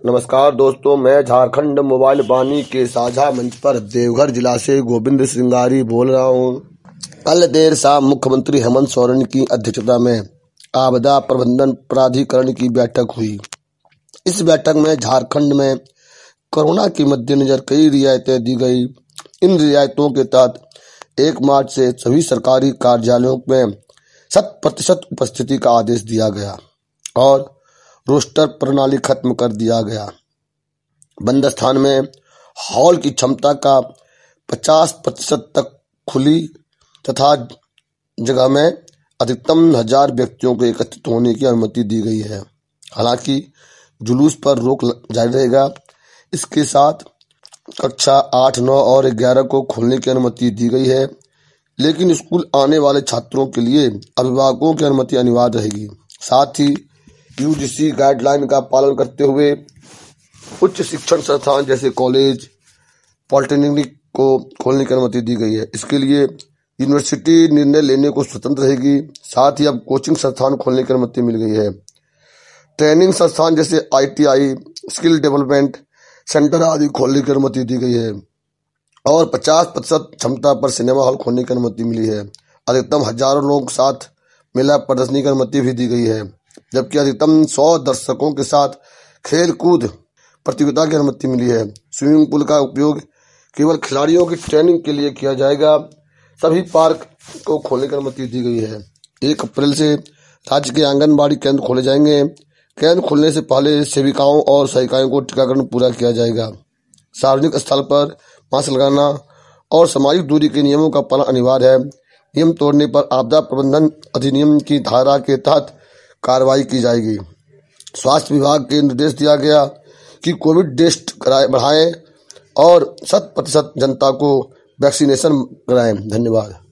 नमस्कार दोस्तों, मैं झारखंड मोबाइल वाणी के साझा मंच पर देवघर जिला से गोविंद श्रृंगारी बोल रहा हूं। कल देर शाम मुख्यमंत्री हेमंत सोरेन की अध्यक्षता में आपदा प्रबंधन प्राधिकरण की बैठक हुई। इस बैठक में झारखंड में कोरोना के मद्देनजर कई रियायतें दी गई। इन रियायतों के तहत 1 मार्च से सभी सरकारी कार्यालयों में 100% उपस्थिति का आदेश दिया गया और रोस्टर प्रणाली खत्म कर दिया गया। बंद स्थान में हॉल की क्षमता का 50% तक खुली तथा जगह में अधिकतम 1000 व्यक्तियों को एकत्रित होने की अनुमति दी गई है। हालांकि जुलूस पर रोक जारी रहेगा। इसके साथ कक्षा 8, 9 और 11 को खोलने की अनुमति दी गई है, लेकिन स्कूल आने वाले छात्रों के लिए अभिभावकों की अनुमति अनिवार्य रहेगी। साथ ही यूजीसी गाइडलाइन का पालन करते हुए उच्च शिक्षण संस्थान जैसे कॉलेज, पॉलिटेक्निक को खोलने की अनुमति दी गई है। इसके लिए यूनिवर्सिटी निर्णय लेने को स्वतंत्र रहेगी। साथ ही अब कोचिंग संस्थान खोलने की अनुमति मिल गई है। ट्रेनिंग संस्थान जैसे ITI, स्किल डेवलपमेंट सेंटर आदि खोलने की अनुमति दी गई है और 50% क्षमता पर सिनेमा हॉल खोलने की अनुमति मिली है। अधिकतम 1000 लोग साथ मेला प्रदर्शनी की अनुमति भी दी गई है, जबकि अधिकतम 100 दर्शकों के साथ खेल कूद प्रतियोगिता की अनुमति मिली है। स्विमिंग पूल का उपयोग केवल खिलाड़ियों की ट्रेनिंग के लिए किया जाएगा। सभी पार्क को खोलने की अनुमति दी गई है। 1 अप्रैल से राज्य के आंगनबाड़ी केंद्र खोले जाएंगे। केंद्र खोलने से पहले सेविकाओं और सहायिकाओं को टीकाकरण पूरा किया जाएगा। सार्वजनिक स्थल पर मास्क लगाना और सामाजिक दूरी के नियमों का पालन अनिवार्य है। नियम तोड़ने पर आपदा प्रबंधन अधिनियम की धारा के तहत कार्रवाई की जाएगी। स्वास्थ्य विभाग के निर्देश दिया गया कि कोविड टेस्ट बढ़ाएं और 100% जनता को वैक्सीनेशन कराएं। धन्यवाद।